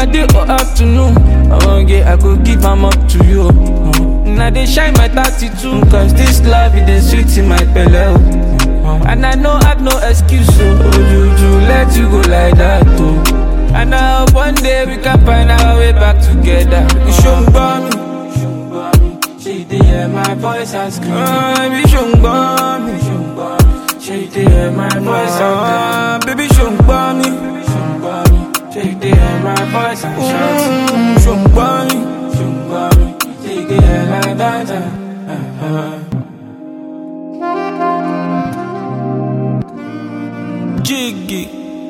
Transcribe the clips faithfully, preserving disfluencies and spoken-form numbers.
my day or afternoon, I won't get, I go give am up to you. And I dey shine my thirty-two, cause this love it is sweet in my belly. And I know I've no excuse, so oh, you do let you go like that, oh. And I hope one day we can find our way back together. You should me, she did hear my voice and scream. Baby, should me, she did hear my voice and baby, should me, she did hear my voice and shout. Should me, she did hear my voice. Jiggy.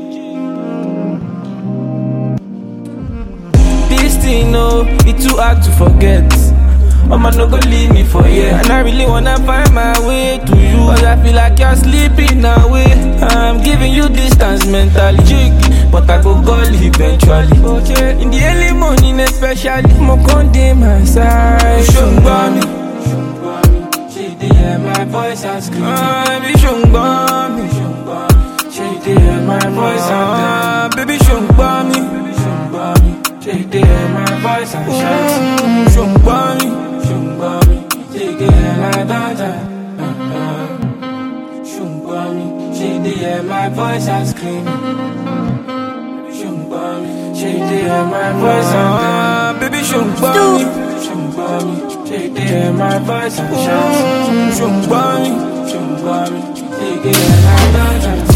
This thing, no, it's too hard to forget. Mama no go leave me for yeah. And I really wanna find my way to you, cause I feel like you're sleeping away. I'm giving you distance mentally, jiggy, but I go call eventually. In the early morning especially, mo con dey my side. Shungba me, she dey hear my voice and scream. Baby, shungba me, she dey hear my voice and baby, shungba me, she dey hear my voice and shout. Shungba me, she dey hear my daughter. Shungba me, she dey hear my voice and scream. Shungba me, she dey hear my voice and baby, shungba me, shungba me, she dey hear my voice and shout. Shungba me, shungba me, she dey hear my daughter.